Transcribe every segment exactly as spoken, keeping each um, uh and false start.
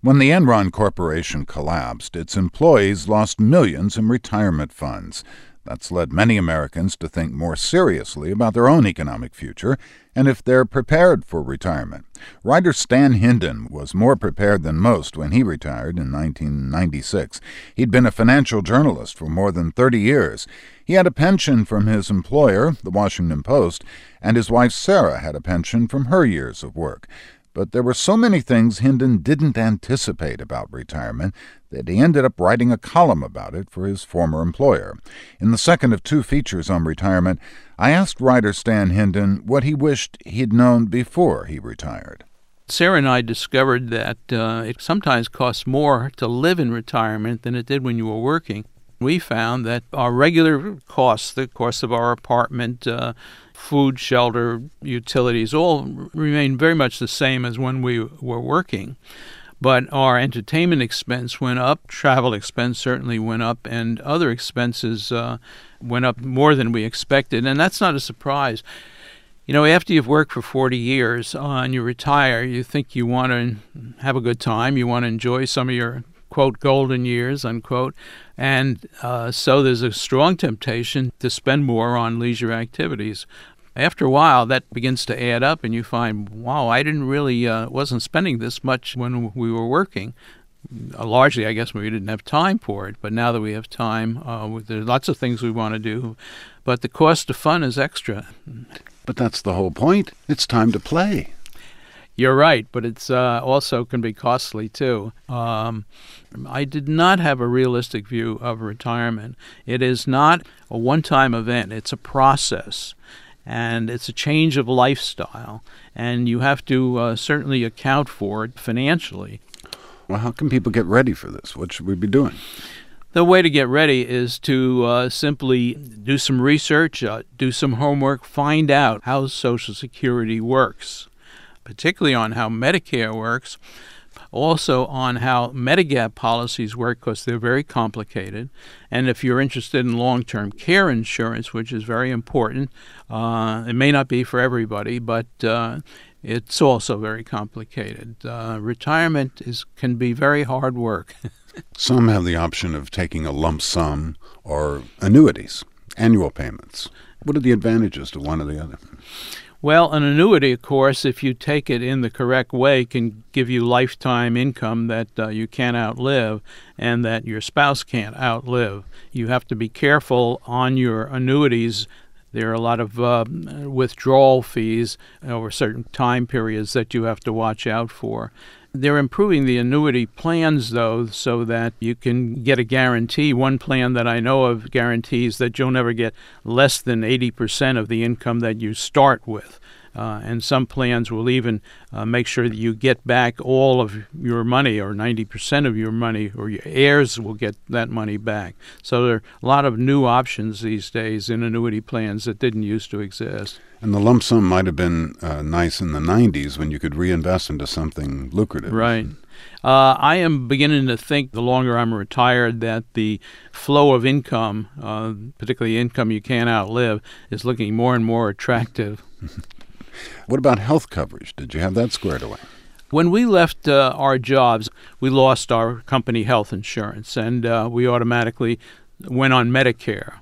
When the Enron Corporation collapsed, its employees lost millions in retirement funds. That's led many Americans to think more seriously about their own economic future and if they're prepared for retirement. Writer Stan Hinden was more prepared than most when he retired in nineteen ninety-six. He'd been a financial journalist for more than thirty years. He had a pension from his employer, the Washington Post, and his wife Sarah had a pension from her years of work. But there were so many things Hinden didn't anticipate about retirement that he ended up writing a column about it for his former employer. In the second of two features on retirement, I asked writer Stan Hinden what he wished he'd known before he retired. Sarah and I discovered that uh, it sometimes costs more to live in retirement than it did when you were working. We found that our regular costs, the cost of our apartment, uh, food, shelter, utilities, all remain very much the same as when we were working. But our entertainment expense went up, travel expense certainly went up, and other expenses uh, went up more than we expected. And that's not a surprise. You know, after you've worked for forty years uh, and you retire, you think you want to have a good time, you want to enjoy some of your, quote, golden years, unquote. And uh, so there's a strong temptation to spend more on leisure activities. After a while, that begins to add up, and you find, wow, I didn't really, uh, wasn't spending this much when we were working. Uh, largely, I guess, we didn't have time for it. But now that we have time, uh, there's lots of things we want to do. But the cost of fun is extra. But that's the whole point. It's time to play. You're right, but it's uh, also can be costly, too. Um, I did not have a realistic view of retirement. It is not a one-time event. It's a process, and it's a change of lifestyle, and you have to uh, certainly account for it financially. Well, how can people get ready for this? What should we be doing? The way to get ready is to uh, simply do some research, uh, do some homework, find out how Social Security works, particularly on how Medicare works, also on how Medigap policies work, because they're very complicated. And if you're interested in long-term care insurance, which is very important, uh, it may not be for everybody, but uh, it's also very complicated. Uh, retirement is can be very hard work. Some have the option of taking a lump sum or annuities, annual payments. What are the advantages to one or the other? Well, an annuity, of course, if you take it in the correct way, can give you lifetime income that uh, you can't outlive and that your spouse can't outlive. You have to be careful on your annuities. There are a lot of uh, withdrawal fees over certain time periods that you have to watch out for. They're improving the annuity plans, though, so that you can get a guarantee. One plan that I know of guarantees that you'll never get less than eighty percent of the income that you start with. Uh, and some plans will even uh, make sure that you get back all of your money, or ninety percent of your money, or your heirs will get that money back. So there are a lot of new options these days in annuity plans that didn't used to exist. And the lump sum might have been uh, nice in the nineties when you could reinvest into something lucrative. Right. Uh, I am beginning to think, the longer I'm retired, that the flow of income, uh, particularly income you can't outlive, is looking more and more attractive. What about health coverage? Did you have that squared away? When we left uh, our jobs, we lost our company health insurance, and uh, we automatically went on Medicare.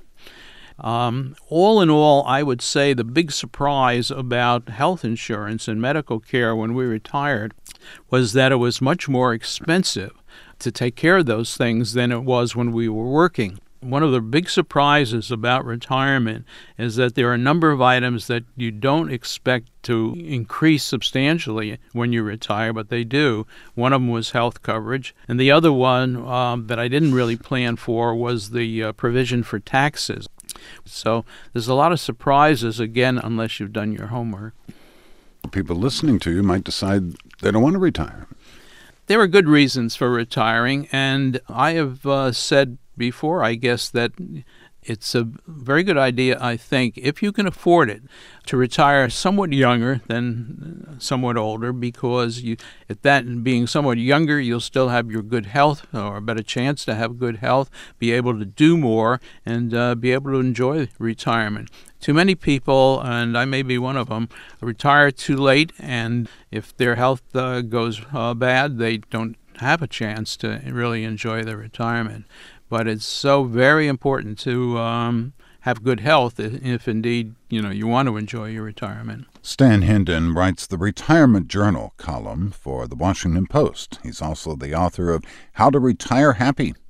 Um, all in all, I would say the big surprise about health insurance and medical care when we retired was that it was much more expensive to take care of those things than it was when we were working. One of the big surprises about retirement is that there are a number of items that you don't expect to increase substantially when you retire, but they do. One of them was health coverage, and the other one um, that I didn't really plan for was the uh, provision for taxes. So there's a lot of surprises, again, unless you've done your homework. People listening to you might decide they don't want to retire. There are good reasons for retiring, and I have uh, said before, I guess, that it's a very good idea, I think, if you can afford it, to retire somewhat younger than somewhat older, because you, at that being somewhat younger, you'll still have your good health, or a better chance to have good health, be able to do more, and uh, be able to enjoy retirement. Too many people, and I may be one of them, retire too late, and if their health uh, goes uh, bad, they don't have a chance to really enjoy their retirement. But it's so very important to um, have good health if, if indeed, you know, you want to enjoy your retirement. Stan Hinden writes the Retirement Journal column for The Washington Post. He's also the author of How to Retire Happy.